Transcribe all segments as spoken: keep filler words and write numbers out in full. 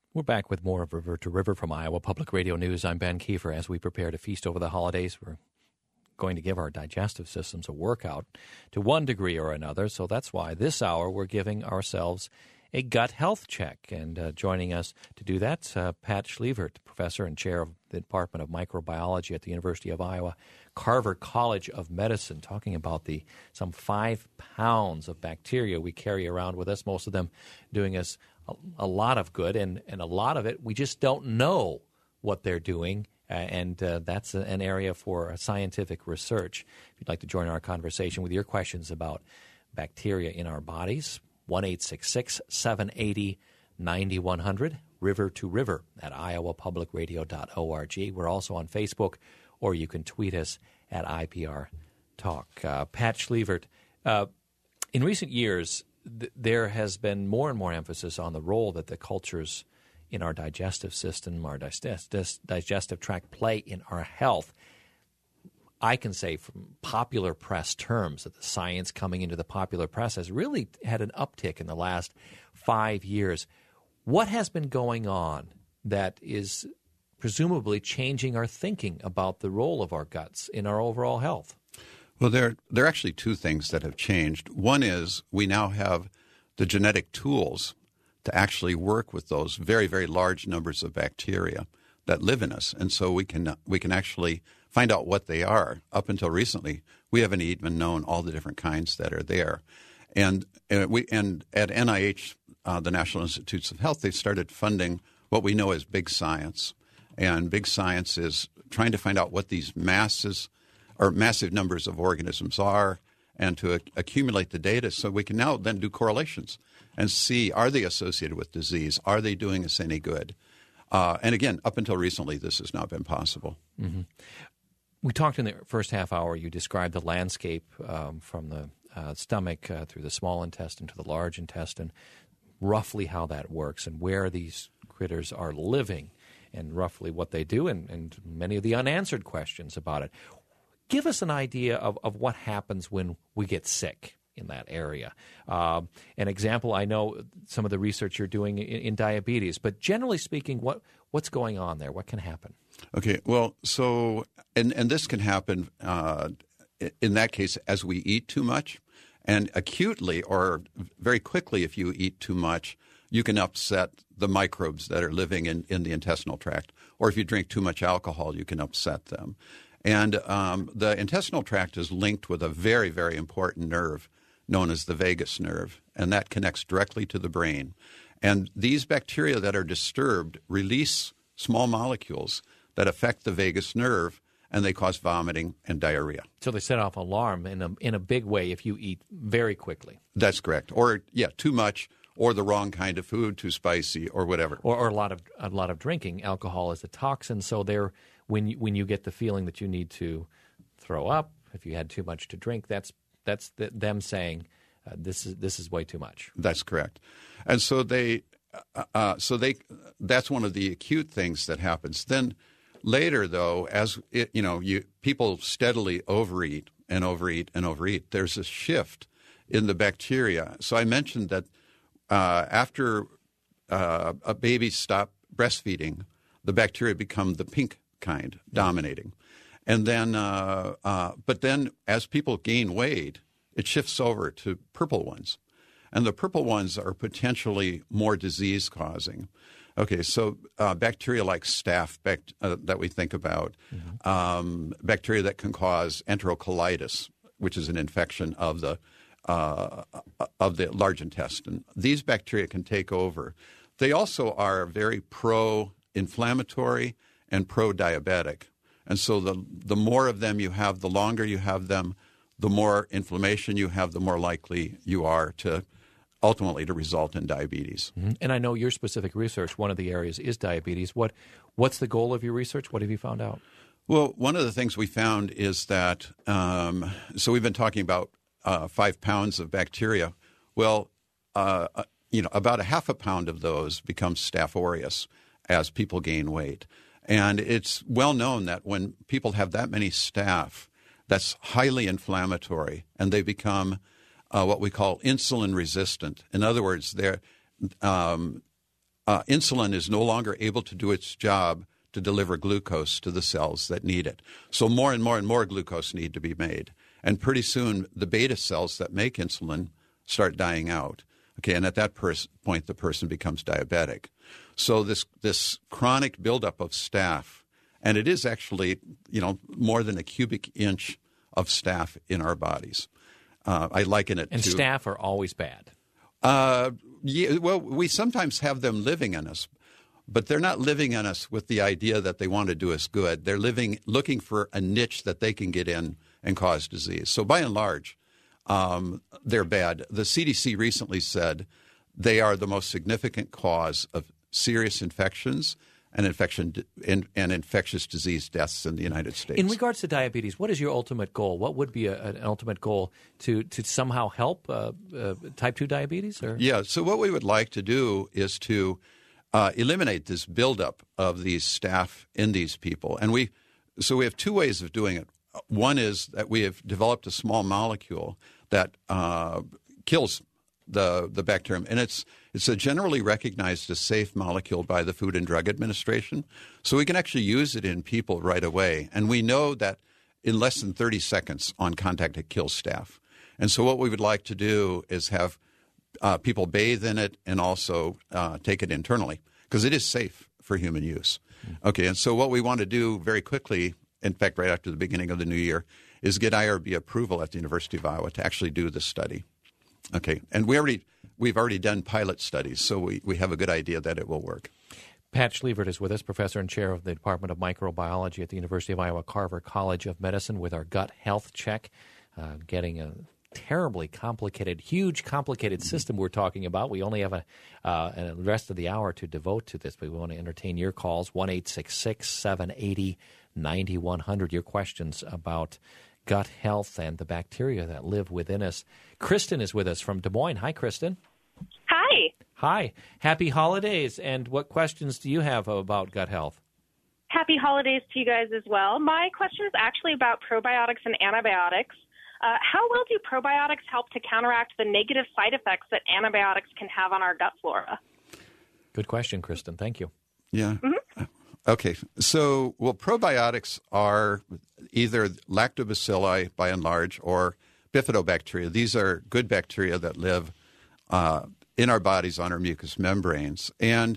We're back with more of River to River from Iowa Public Radio News. I'm Ben Kiefer. As we prepare to feast over the holidays, we're going to give our digestive systems a workout to one degree or another. So that's why this hour we're giving ourselves a gut health check. And uh, joining us to do that, uh, Pat Schlievert, professor and chair of the Department of Microbiology at the University of Iowa, Carver College of Medicine, talking about the some five pounds of bacteria we carry around with us, most of them doing us a, a lot of good, and, and a lot of it we just don't know what they're doing, uh, and uh, that's a, an area for scientific research. If you'd like to join our conversation with your questions about bacteria in our bodies, one eight six six, seven eight zero, nine one zero zero, River to River at iowa public radio dot org. We're also on Facebook, or you can tweet us at I P R Talk. Uh, Pat Schlievert, uh, in recent years, th- there has been more and more emphasis on the role that the cultures in our digestive system, our digest- digestive tract play in our health. I can say from popular press terms that the science coming into the popular press has really had an uptick in the last five years. What has been going on that is presumably changing our thinking about the role of our guts in our overall health? Well, there, there are actually two things that have changed. One is we now have the genetic tools to actually work with those very, very large numbers of bacteria that live in us. And so we can we can actually find out what they are. Up until recently, we haven't even known all the different kinds that are there. And, and, we, and at N I H, uh, the National Institutes of Health, they started funding what we know as big science. And big science is trying to find out what these masses or massive numbers of organisms are, and to a- accumulate the data so we can now then do correlations and see, are they associated with disease? Are they doing us any good? Uh, and again, up until recently, this has not been possible. Mm-hmm. We talked in the first half hour, you described the landscape um, from the uh, stomach uh, through the small intestine to the large intestine, roughly how that works and where these critters are living and roughly what they do, and, and many of the unanswered questions about it. Give us an idea of, of what happens when we get sick in that area. Uh, an example, I know some of the research you're doing in, in diabetes, but generally speaking, what what's going on there? What can happen? Okay, well, so, and, and this can happen uh, in that case as we eat too much, and acutely or very quickly if you eat too much, you can upset the microbes that are living in, in the intestinal tract. Or if you drink too much alcohol, you can upset them. And um, the intestinal tract is linked with a very, very important nerve known as the vagus nerve, and that connects directly to the brain. And these bacteria that are disturbed release small molecules that affect the vagus nerve, and they cause vomiting and diarrhea. So they set off alarm in a, in a big way if you eat very quickly. That's correct. Or, yeah, too much, or the wrong kind of food, too spicy, or whatever. Or, or a lot of a lot of drinking. Alcohol is a toxin, so there, when you, when you get the feeling that you need to throw up, if you had too much to drink, that's that's the, them saying uh, this is this is way too much. That's correct, and so they, uh, uh, so they, that's one of the acute things that happens. Then later, though, as it, you know, you people steadily overeat and overeat and overeat, there's a shift in the bacteria. So I mentioned that uh, after uh, a baby stops breastfeeding, the bacteria become the pink kind, dominating. And then, uh, uh, but then as people gain weight, it shifts over to purple ones. And the purple ones are potentially more disease-causing. Okay, so uh, bacteria like staph bact- uh, that we think about, mm-hmm. um, bacteria that can cause enterocolitis, which is an infection of the uh, of the large intestine. These bacteria can take over. They also are very pro-inflammatory and pro-diabetic. And so the the more of them you have, the longer you have them, the more inflammation you have, the more likely you are to ultimately to result in diabetes. Mm-hmm. And I know your specific research, one of the areas is diabetes. What What's the goal of your research? What have you found out? Well, one of the things we found is that, um, so we've been talking about uh, five pounds of bacteria. Well, uh, you know, about a half a pound of those become Staph aureus as people gain weight. And it's well known that when people have that many staph, that's highly inflammatory, and they become uh, what we call insulin resistant. In other words, they're, um, uh, insulin is no longer able to do its job to deliver glucose to the cells that need it. So more and more and more glucose need to be made. And pretty soon, the beta cells that make insulin start dying out. Okay, and at that pers- point, the person becomes diabetic. So this this chronic buildup of staph, and it is actually, you know, more than a cubic inch of staph in our bodies. Uh, I liken it and to... And staph are always bad. Uh, yeah, well, we sometimes have them living in us, but they're not living in us with the idea that they want to do us good. They're living, looking for a niche that they can get in and cause disease. So by and large, um, they're bad. The C D C recently said they are the most significant cause of serious infections and infection and, and infectious disease deaths in the United States. In regards to diabetes, what is your ultimate goal? What would be a, an ultimate goal to, to somehow help uh, uh, type two diabetes? Or? Yeah, so what we would like to do is to uh, eliminate this buildup of these staph in these people. And we, so we have two ways of doing it. One is that we have developed a small molecule that uh, kills the the bacterium, and it's it's a generally recognized as safe molecule by the Food and Drug Administration. So we can actually use it in people right away, and we know that in less than thirty seconds on contact it kills staph. And so what we would like to do is have uh, people bathe in it and also uh, take it internally because it is safe for human use. Mm-hmm. Okay, and so what we want to do very quickly, in fact, right after the beginning of the new year, is get I R B approval at the University of Iowa to actually do the study. Okay, and we already we've already done pilot studies, so we, we have a good idea that it will work. Pat Schlievert is with us, professor and chair of the Department of Microbiology at the University of Iowa Carver College of Medicine, with our gut health check, uh, getting a terribly complicated, huge complicated system we're talking about. We only have a, uh, a rest of the hour to devote to this, but we want to entertain your calls, one eight six six, seven eight zero, nine one zero zero, your questions about gut health and the bacteria that live within us. Kristen is with us from Des Moines. Hi, Kristen. Hi. Hi. Happy holidays. And what questions do you have about gut health? Happy holidays to you guys as well. My question is actually about probiotics and antibiotics. Uh, how well do probiotics help to counteract the negative side effects that antibiotics can have on our gut flora? Good question, Kristen. Thank you. Yeah. Mm-hmm. Okay. So, well, probiotics are either lactobacilli, by and large, or bifidobacteria. These are good bacteria that live uh, in our bodies on our mucous membranes. And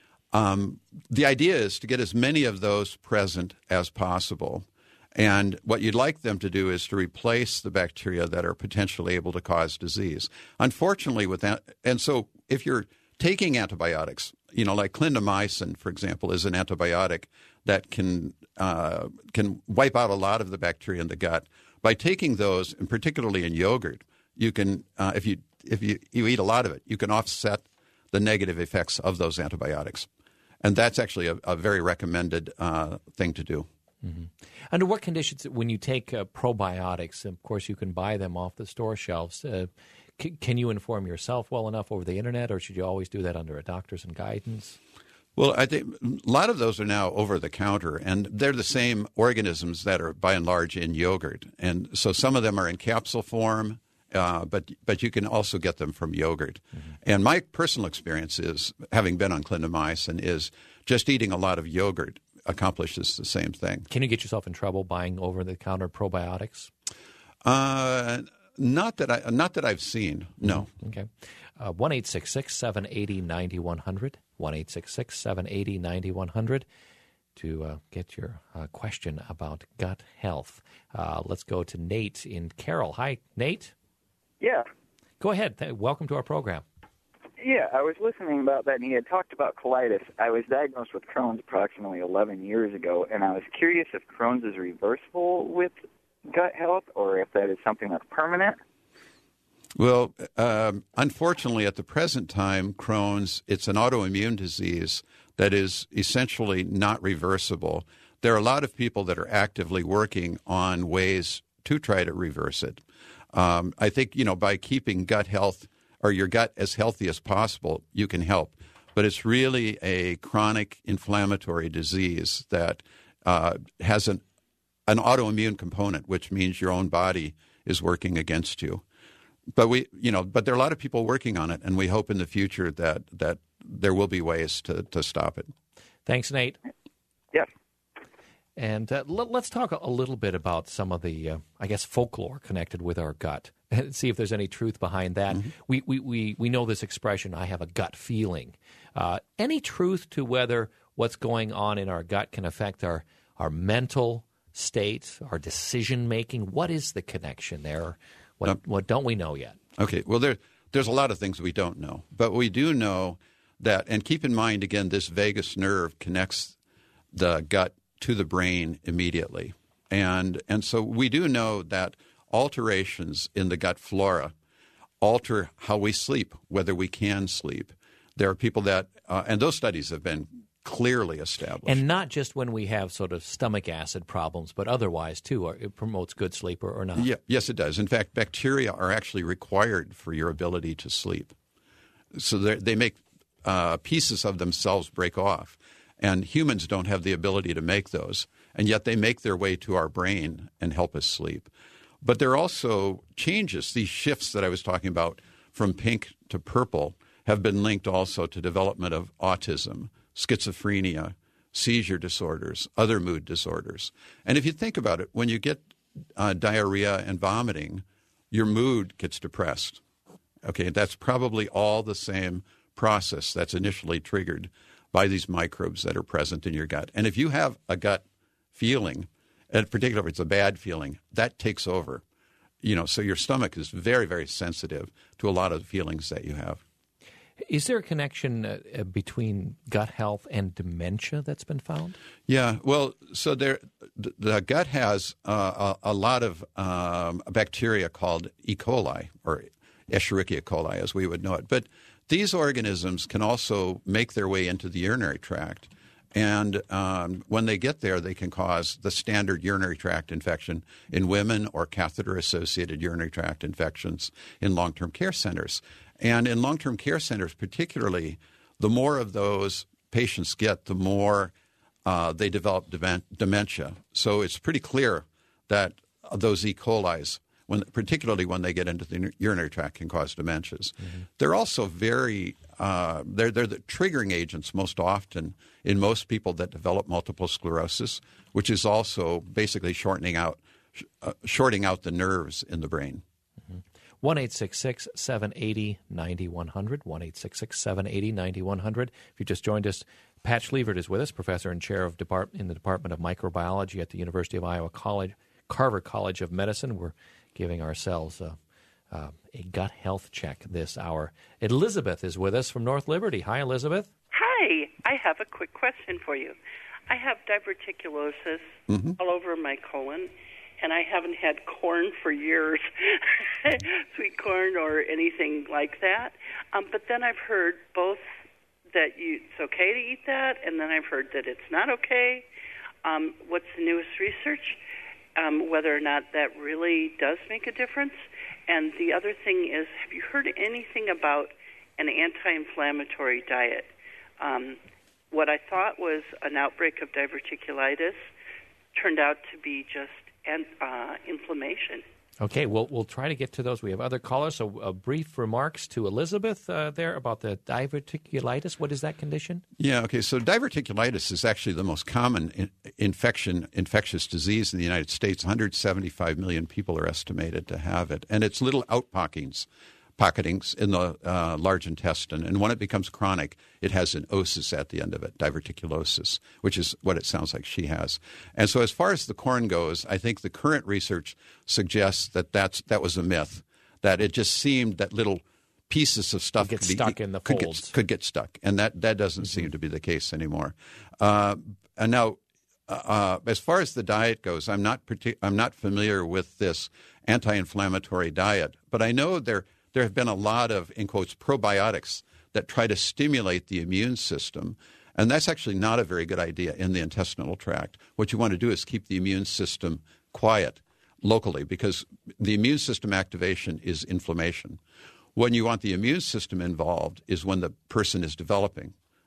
um, the idea is to get as many of those present as possible. And what you'd like them to do is to replace the bacteria that are potentially able to cause disease. Unfortunately, with that, and so if you're taking antibiotics, you know, like clindamycin, for example, is an antibiotic that can uh, can wipe out a lot of the bacteria in the gut. By taking those, and particularly in yogurt, you can, uh, if you if you, you eat a lot of it, you can offset the negative effects of those antibiotics, and that's actually a, a very recommended uh, thing to do. Mm-hmm. Under what conditions, when you take uh, probiotics, of course you can buy them off the store shelves, uh, c- can you inform yourself well enough over the internet, or should you always do that under a doctor's and guidance? Well, I think a lot of those are now over the counter, and they're the same organisms that are by and large in yogurt. And so some of them are in capsule form, uh, but but you can also get them from yogurt. Mm-hmm. And my personal experience is, having been on clindamycin, is just eating a lot of yogurt accomplishes the same thing. Can you get yourself in trouble buying over-the-counter probiotics? Uh, not that I not that I've seen. No. Okay. Uh, one eight six six seven eight zero nine one zero zero. One eight six six seven eight zero nine one zero zero to uh, get your uh, question about gut health. Uh, let's go to Nate in Carroll. Hi, Nate. Yeah. Go ahead. Th- welcome to our program. Yeah, I was listening about that, and he had talked about colitis. I was diagnosed with Crohn's approximately eleven years ago, and I was curious if Crohn's is reversible with gut health or if that is something that's permanent. Well, um, unfortunately, at the present time, Crohn's, it's an autoimmune disease that is essentially not reversible. There are a lot of people that are actively working on ways to try to reverse it. Um, I think, you know, by keeping gut health or your gut as healthy as possible, you can help. But it's really a chronic inflammatory disease that uh, has an, an autoimmune component, which means your own body is working against you. But we, you know, but there are a lot of people working on it, and we hope in the future that that there will be ways to, to stop it. Thanks, Nate. Yes. And uh, l- let's talk a little bit about some of the, uh, I guess, folklore connected with our gut and see if there's any truth behind that. Mm-hmm. We, we, we, we know this expression, I have a gut feeling. Uh, any truth to whether what's going on in our gut can affect our, our mental state, our decision-making? What is the connection there? What, um, what don't we know yet? Okay, well, there, there's a lot of things we don't know. But we do know that, and keep in mind, again, this vagus nerve connects the gut to the brain immediately. And, and so we do know that alterations in the gut flora alter how we sleep, whether we can sleep. There are people that, uh, and those studies have been clearly established. And not just when we have sort of stomach acid problems, but otherwise, too. Or it promotes good sleep or, or not. Yeah, yes, it does. In fact, bacteria are actually required for your ability to sleep. So they make uh, pieces of themselves break off. And humans don't have the ability to make those. And yet they make their way to our brain and help us sleep. But there are also changes. These shifts that I was talking about from pink to purple have been linked also to development of autism, schizophrenia, seizure disorders, other mood disorders. And if you think about it, when you get uh, diarrhea and vomiting, your mood gets depressed. Okay, that's probably all the same process that's initially triggered by these microbes that are present in your gut. And if you have a gut feeling, and particularly if it's a bad feeling, that takes over. You know, so your stomach is very, very sensitive to a lot of the feelings that you have. Is there a connection uh, between gut health and dementia that's been found? Yeah, well, so there, the, the gut has uh, a, a lot of um, bacteria called E. coli, or Escherichia coli as we would know it. But these organisms can also make their way into the urinary tract. And um, when they get there, they can cause the standard urinary tract infection in women or catheter-associated urinary tract infections in long-term care centers. And in long-term care centers particularly, the more of those patients get, the more uh, they develop dementia. So it's pretty clear that those E. coli's, when, particularly when they get into the urinary tract, can cause dementias. Mm-hmm. They're also very uh, they're, they're the triggering agents most often in most people that develop multiple sclerosis, which is also basically shortening out, uh, shorting out the nerves in the brain. one eight six six, seven eight zero, nine one zero zero, one eight six six, seven eight zero, nine one zero zero. If you just joined us, Pat Schlievert is with us, professor and chair of depart- in the Department of Microbiology at the University of Iowa College, Carver College of Medicine. We're giving ourselves a, uh, a gut health check this hour. Elizabeth is with us from North Liberty. Hi, Elizabeth. Hi. I have a quick question for you. I have diverticulosis mm-hmm. all over my colon, and I haven't had corn for years, sweet corn or anything like that. Um, but then I've heard both that you, it's okay to eat that, and then I've heard that it's not okay. Um, what's the newest research? Um, whether or not that really does make a difference. And the other thing is, have you heard anything about an anti-inflammatory diet? Um, what I thought was an outbreak of diverticulitis turned out to be just an, uh, inflammation. Okay, we'll, we'll try to get to those. We have other callers, so uh, brief remarks to Elizabeth uh, there about the diverticulitis. What is that condition? Yeah, okay, so diverticulitis is actually the most common in- infection, infectious disease in the United States. one hundred seventy-five million people are estimated to have it, and it's little outpockings. Pocketings in the uh, large intestine. And when it becomes chronic, it has an osis at the end of it, diverticulosis, which is what it sounds like she has. And so as far as the corn goes, I think the current research suggests that that's, that was a myth, that it just seemed that little pieces of stuff get could stuck be, in the could folds. Get, could get stuck. And that, that doesn't mm-hmm. seem to be the case anymore. Uh, and now, uh, as far as the diet goes, I'm not partic- I'm not familiar with this anti-inflammatory diet, but I know there There have been a lot of, in quotes, probiotics that try to stimulate the immune system, and that's actually not a very good idea in the intestinal tract. What you want to do is keep the immune system quiet locally, because the immune system activation is inflammation. When you want the immune system involved is when the person is developing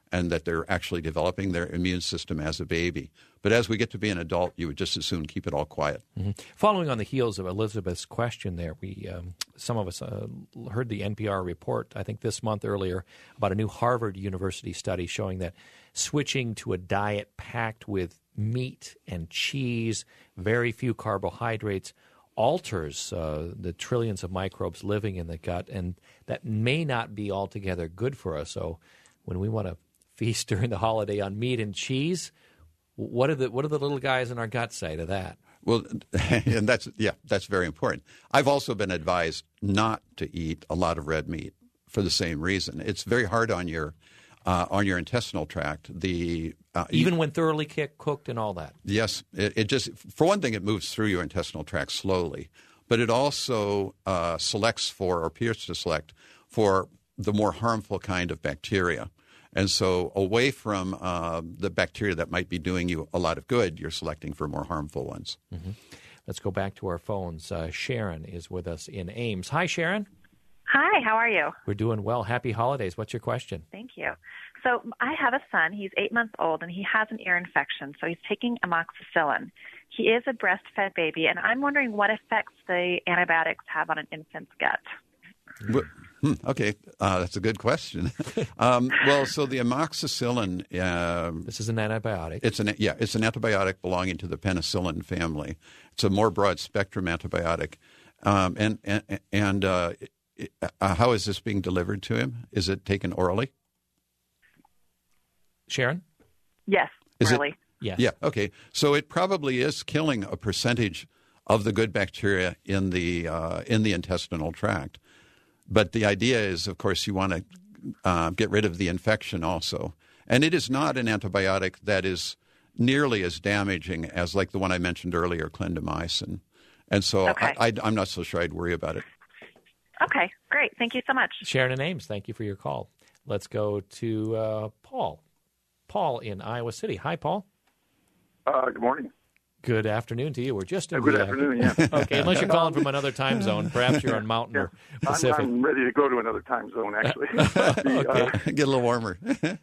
and that they're actually developing their immune system as a baby. But as we get to be an adult, you would just as soon keep it all quiet. Mm-hmm. Following on the heels of Elizabeth's question there, we um, some of us uh, heard the N P R report, I think this month earlier, about a new Harvard University study showing that switching to a diet packed with meat and cheese, very few carbohydrates, alters uh, the trillions of microbes living in the gut, and that may not be altogether good for us. So when we want to feast during the holiday on meat and cheese, what do the what do the little guys in our gut say to that? Well, and that's yeah, that's very important. I've also been advised not to eat a lot of red meat for the same reason. It's very hard on your uh, on your intestinal tract. The uh, even you, when thoroughly cooked and all that. Yes, it, it just for one thing, it moves through your intestinal tract slowly, but it also uh, selects for or appears to select for the more harmful kind of bacteria. And so away from uh, the bacteria that might be doing you a lot of good, you're selecting for more harmful ones. Mm-hmm. Let's go back to our phones. Uh, Sharon is with us in Ames. Hi, Sharon. Hi, how are you? We're doing well. Happy holidays. What's your question? Thank you. So I have a son. He's eight months old, and he has an ear infection, so he's taking amoxicillin. He is a breastfed baby, and I'm wondering what effects the antibiotics have on an infant's gut. Well, Hmm, okay, uh, that's a good question. um, well, so the amoxicillin. Uh, this is an antibiotic. It's an yeah, it's an antibiotic belonging to the penicillin family. It's a more broad spectrum antibiotic. Um, and and, and uh, uh, how is this being delivered to him? Is it taken orally? Sharon? Yes, is orally. It? Yes. Yeah. Okay. So it probably is killing a percentage of the good bacteria in the uh, in the intestinal tract. But the idea is, of course, you want to uh, get rid of the infection also. And it is not an antibiotic that is nearly as damaging as like the one I mentioned earlier, clindamycin. And so okay. I, I, I'm not so sure I'd worry about it. Okay, great. Thank you so much. Sharon and Ames, thank you for your call. Let's go to uh, Paul. Paul in Iowa City. Hi, Paul. Uh, good morning. Good afternoon to you. We're just in Good the, afternoon, yeah. Okay, unless you're calling from another time zone. Perhaps you're on Mountain yeah. or Pacific. I'm, I'm ready to go to another time zone, actually. the, okay. uh, Get a little warmer.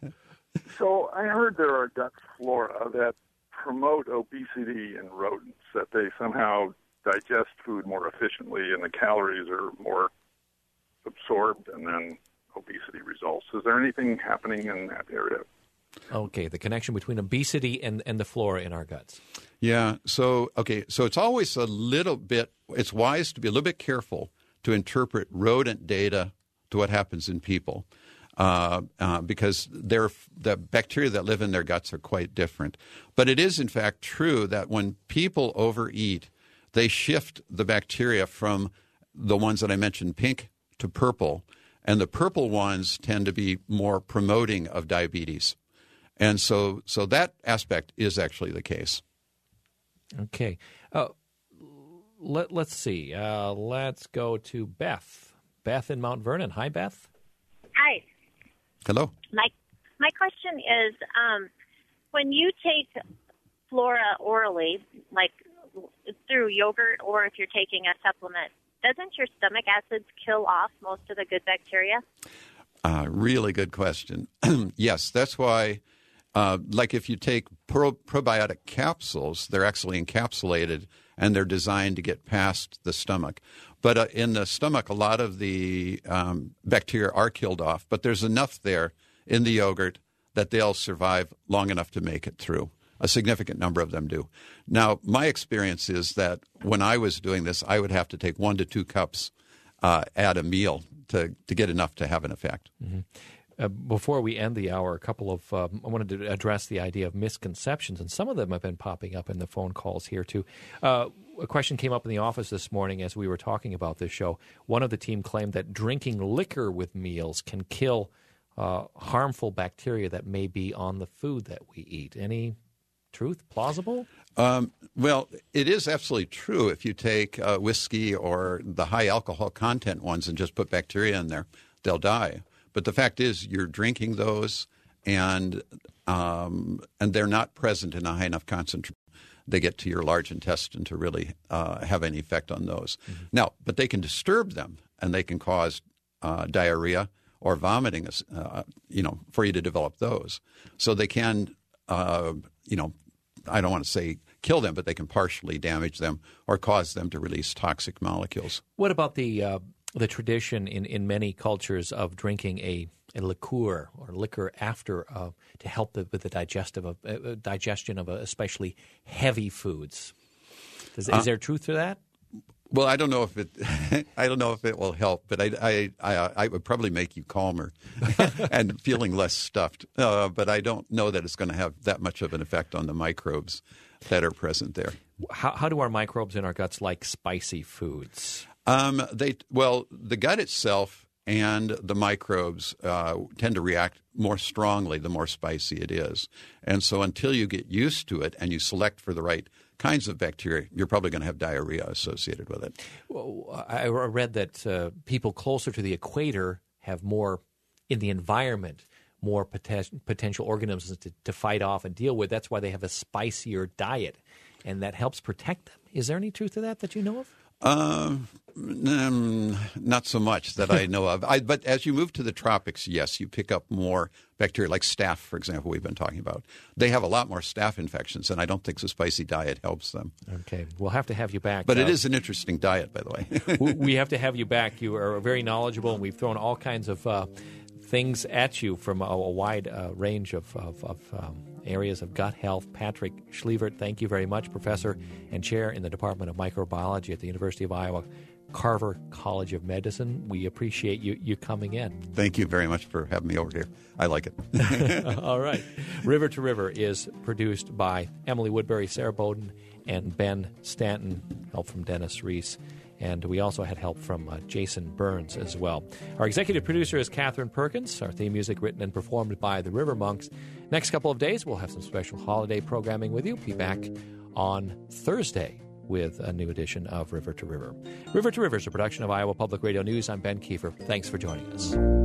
So I heard there are gut flora that promote obesity in rodents, that they somehow digest food more efficiently and the calories are more absorbed and then obesity results. Is there anything happening in that area? Okay, the connection between obesity and, and the flora in our guts. Yeah, so, okay, so it's always a little bit, it's wise to be a little bit careful to interpret rodent data to what happens in people uh, uh, because they're, the bacteria that live in their guts are quite different. But it is, in fact, true that when people overeat, they shift the bacteria from the ones that I mentioned, pink to purple, and the purple ones tend to be more promoting of diabetes. And so so that aspect is actually the case. Okay. Uh, let, let's see. Uh, let's go to Beth. Beth in Mount Vernon. Hi, Beth. Hi. Hello. My my question is, um, when you take Flora orally, like through yogurt or if you're taking a supplement, doesn't your stomach acids kill off most of the good bacteria? Uh, really good question. Yes, that's why... Uh, like if you take pro- probiotic capsules, they're actually encapsulated and they're designed to get past the stomach. But uh, in the stomach, a lot of the um, bacteria are killed off, but there's enough there in the yogurt that they'll survive long enough to make it through. A significant number of them do. Now, my experience is that when I was doing this, I would have to take one to two cups uh, at a meal to, to get enough to have an effect. Mm-hmm. Uh, before we end the hour, a couple of um, I wanted to address the idea of misconceptions, and some of them have been popping up in the phone calls here too. Uh, a question came up in the office this morning as we were talking about this show. One of the team claimed that drinking liquor with meals can kill uh, harmful bacteria that may be on the food that we eat. Any truth? Plausible? Um, well, it is absolutely true. If you take uh, whiskey or the high alcohol content ones and just put bacteria in there, they'll die. But the fact is, you're drinking those, and um, and they're not present in a high enough concentration. They get to your large intestine to really uh, have any effect on those. Mm-hmm. Now, but they can disturb them, and they can cause uh, diarrhea or vomiting, uh, you know, for you to develop those. So they can, uh, you know, I don't want to say kill them, but they can partially damage them or cause them to release toxic molecules. What about the uh, the tradition in, in many cultures of drinking a, a liqueur or liquor after uh, to help the, with the digestive of, uh, digestion of uh, especially heavy foods? Is, uh, is there truth to that? Well, I don't know if it. I don't know if it will help, but I, I, I, I would probably make you calmer and feeling less stuffed. Uh, but I don't know that it's going to have that much of an effect on the microbes that are present there. How, how do our microbes in our guts like spicy foods? Um, they well, the gut itself and the microbes uh, tend to react more strongly the more spicy it is, and so until you get used to it and you select for the right kinds of bacteria, you're probably going to have diarrhea associated with it. Well, I read that uh, people closer to the equator have more in the environment, more poten- potential organisms to, to fight off and deal with. That's why they have a spicier diet, and that helps protect them. Is there any truth to that that you know of? Uh, um, not so much that I know of. I, but as you move to the tropics, yes, you pick up more bacteria, like staph, for example, we've been talking about. They have a lot more staph infections, and I don't think the spicy diet helps them. Okay. We'll have to have you back. But uh, it is an interesting diet, by the way. We have to have you back. You are very knowledgeable, and we've thrown all kinds of uh, things at you from a, a wide uh, range of, of, of um, areas of gut health. Patrick Schlievert, thank you very much, Professor and Chair in the Department of Microbiology at the University of Iowa Carver College of Medicine. We appreciate you, you coming in. Thank you very much for having me over here. I like it. All right. River to River is produced by Emily Woodbury, Sarah Bowden, and Ben Stanton. Help from Dennis Reese. And we also had help from uh, Jason Burns as well. Our executive producer is Catherine Perkins. Our theme music written and performed by the River Monks. Next couple of days, we'll have some special holiday programming with you. Be back on Thursday with a new edition of River to River. River to River is a production of Iowa Public Radio News. I'm Ben Kiefer. Thanks for joining us.